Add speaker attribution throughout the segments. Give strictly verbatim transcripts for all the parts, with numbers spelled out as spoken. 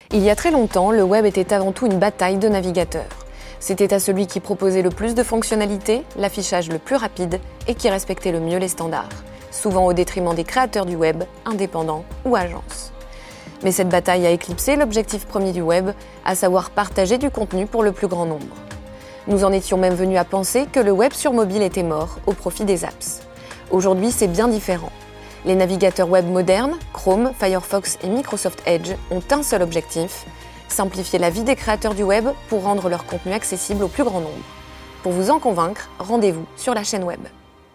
Speaker 1: Il y a très longtemps, le web était avant tout une bataille de navigateurs. C'était à celui qui proposait le plus de fonctionnalités, l'affichage le plus rapide et qui respectait le mieux les standards, souvent au détriment des créateurs du web, indépendants ou agences. Mais cette bataille a éclipsé l'objectif premier du web, à savoir partager du contenu pour le plus grand nombre. Nous en étions même venus à penser que le web sur mobile était mort au profit des apps. Aujourd'hui, c'est bien différent. Les navigateurs web modernes, Chrome, Firefox et Microsoft Edge, ont un seul objectif, simplifier la vie des créateurs du web pour rendre leur contenu accessible au plus grand nombre. Pour vous en convaincre, rendez-vous sur la chaîne web.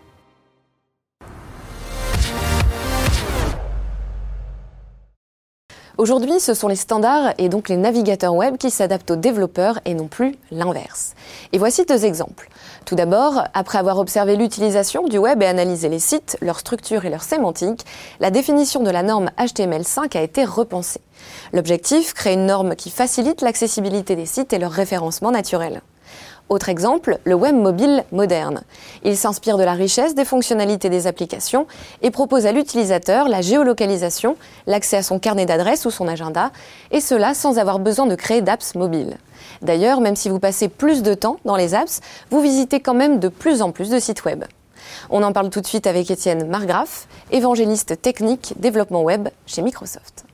Speaker 1: Aujourd'hui, ce sont les standards et donc les navigateurs web qui s'adaptent aux développeurs et non plus l'inverse. Et voici deux exemples. Tout d'abord, après avoir observé l'utilisation du web et analysé les sites, leur structure et leur sémantique, la définition de la norme H T M L cinq a été repensée. L'objectif, créer une norme qui facilite l'accessibilité des sites et leur référencement naturel. Autre exemple, le web mobile moderne. Il s'inspire de la richesse des fonctionnalités des applications et propose à l'utilisateur la géolocalisation, l'accès à son carnet d'adresses ou son agenda, et cela sans avoir besoin de créer d'apps mobiles. D'ailleurs, même si vous passez plus de temps dans les apps, vous visitez quand même de plus en plus de sites web. On en parle tout de suite avec Étienne Margraff, évangéliste technique développement web chez Microsoft.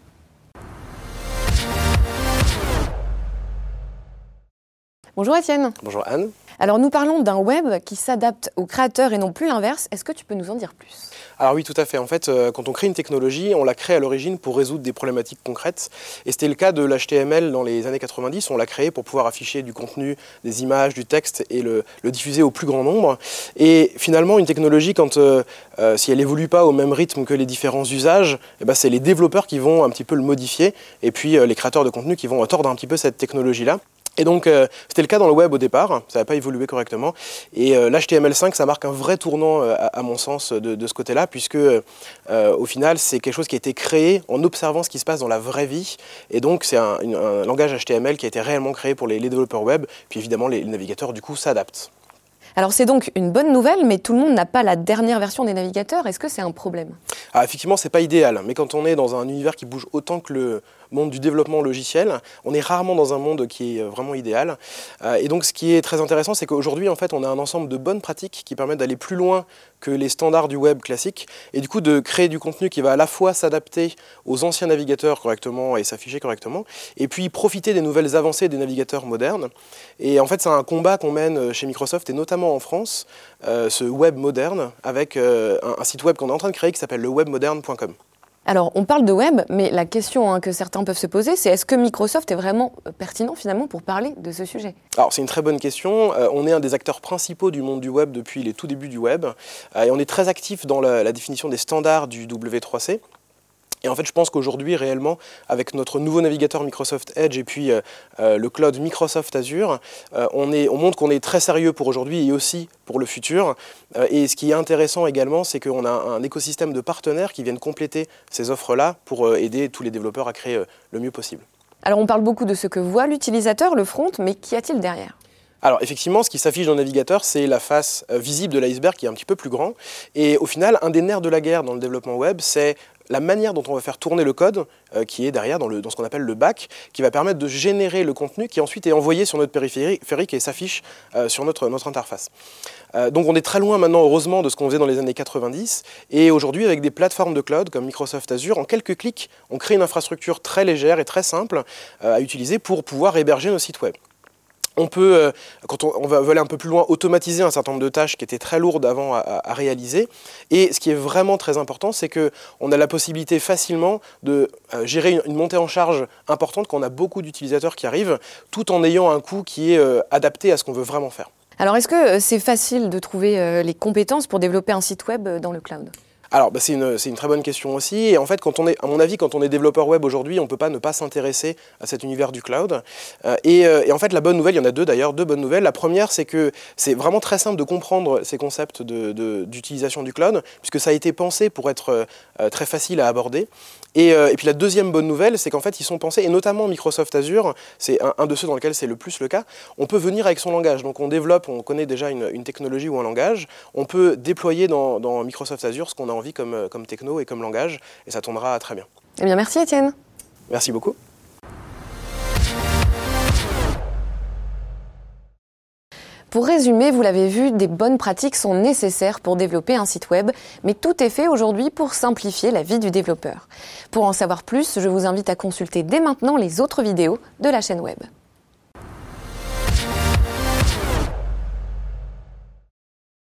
Speaker 1: Bonjour Étienne.
Speaker 2: Bonjour Anne.
Speaker 1: Alors nous parlons d'un web qui s'adapte aux créateurs et non plus l'inverse. Est-ce que tu peux nous en dire plus ?
Speaker 2: Alors oui, tout à fait. En fait, euh, quand on crée une technologie, on la crée à l'origine pour résoudre des problématiques concrètes. Et c'était le cas de l'H T M L dans les années quatre-vingt-dix. On l'a créé pour pouvoir afficher du contenu, des images, du texte et le, le diffuser au plus grand nombre. Et finalement, une technologie, quand, euh, euh, si elle n'évolue pas au même rythme que les différents usages, eh ben, c'est les développeurs qui vont un petit peu le modifier et puis euh, les créateurs de contenu qui vont tordre un petit peu cette technologie-là. Et donc, euh, c'était le cas dans le web au départ, ça n'a pas évolué correctement. Et euh, l'H T M L cinq, ça marque un vrai tournant, euh, à, à mon sens, de, de ce côté-là, puisque euh, au final, c'est quelque chose qui a été créé en observant ce qui se passe dans la vraie vie. Et donc, c'est un, une, un langage H T M L qui a été réellement créé pour les, les développeurs web. Puis évidemment, les, les navigateurs, du coup, s'adaptent.
Speaker 1: Alors c'est donc une bonne nouvelle, mais tout le monde n'a pas la dernière version des navigateurs. Est-ce que c'est un problème ?
Speaker 2: Ah, effectivement, c'est pas idéal, mais quand on est dans un univers qui bouge autant que le monde du développement logiciel, on est rarement dans un monde qui est vraiment idéal. Euh, et donc, ce qui est très intéressant, c'est qu'aujourd'hui, en fait, on a un ensemble de bonnes pratiques qui permettent d'aller plus loin que les standards du web classique, et du coup de créer du contenu qui va à la fois s'adapter aux anciens navigateurs correctement et s'afficher correctement, et puis profiter des nouvelles avancées des navigateurs modernes. Et en fait, c'est un combat qu'on mène chez Microsoft, et notamment en France, euh, ce web moderne, avec euh, un, un site web qu'on est en train de créer qui s'appelle le web moderne point com.
Speaker 1: Alors, on parle de web, mais la question hein, que certains peuvent se poser, c'est est-ce que Microsoft est vraiment pertinent finalement pour parler de ce sujet ?
Speaker 2: Alors, c'est une très bonne question. Euh, on est un des acteurs principaux du monde du web depuis les tout débuts du web, euh, et on est très actif dans la, la définition des standards du W trois C. Et en fait, je pense qu'aujourd'hui, réellement, avec notre nouveau navigateur Microsoft Edge et puis euh, euh, le cloud Microsoft Azure, euh, on, est, on montre qu'on est très sérieux pour aujourd'hui et aussi pour le futur. Euh, et ce qui est intéressant également, c'est qu'on a un écosystème de partenaires qui viennent compléter ces offres-là pour euh, aider tous les développeurs à créer euh, le mieux possible.
Speaker 1: Alors, on parle beaucoup de ce que voit l'utilisateur, le front, mais qu'y a-t-il derrière ?
Speaker 2: Alors effectivement, ce qui s'affiche dans le navigateur, c'est la face euh, visible de l'iceberg qui est un petit peu plus grand. Et au final, un des nerfs de la guerre dans le développement web, c'est la manière dont on va faire tourner le code, euh, qui est derrière dans, le, dans ce qu'on appelle le back, qui va permettre de générer le contenu qui ensuite est envoyé sur notre périphérique et s'affiche euh, sur notre, notre interface. Euh, donc on est très loin maintenant, heureusement, de ce qu'on faisait dans les années quatre-vingt-dix. Et aujourd'hui, avec des plateformes de cloud comme Microsoft Azure, en quelques clics, on crée une infrastructure très légère et très simple euh, à utiliser pour pouvoir héberger nos sites web. On peut, euh, quand on, on va aller un peu plus loin, automatiser un certain nombre de tâches qui étaient très lourdes avant à, à, à réaliser. Et ce qui est vraiment très important, c'est qu'on a la possibilité facilement de euh, gérer une, une montée en charge importante quand on a beaucoup d'utilisateurs qui arrivent, tout en ayant un coût qui est euh, adapté à ce qu'on veut vraiment faire.
Speaker 1: Alors est-ce que c'est facile de trouver euh, les compétences pour développer un site web dans le cloud ?
Speaker 2: Alors, bah, c'est une, c'est une très bonne question aussi. Et en fait, quand on est, à mon avis, quand on est développeur web aujourd'hui, on ne peut pas ne pas s'intéresser à cet univers du cloud. Euh, et, euh, et en fait, la bonne nouvelle, il y en a deux d'ailleurs, deux bonnes nouvelles. La première, c'est que c'est vraiment très simple de comprendre ces concepts de, de, d'utilisation du cloud, puisque ça a été pensé pour être euh, très facile à aborder. Et, euh, et puis la deuxième bonne nouvelle, c'est qu'en fait, ils sont pensés, et notamment Microsoft Azure, c'est un, un de ceux dans lesquels c'est le plus le cas, on peut venir avec son langage. Donc on développe, on connaît déjà une, une technologie ou un langage, on peut déployer dans, dans Microsoft Azure ce qu'on a envie comme, comme techno et comme langage, et ça tournera très bien.
Speaker 1: Eh bien, merci Étienne.
Speaker 2: Merci beaucoup.
Speaker 1: Pour résumer, vous l'avez vu, des bonnes pratiques sont nécessaires pour développer un site web, mais tout est fait aujourd'hui pour simplifier la vie du développeur. Pour en savoir plus, je vous invite à consulter dès maintenant les autres vidéos de la chaîne web.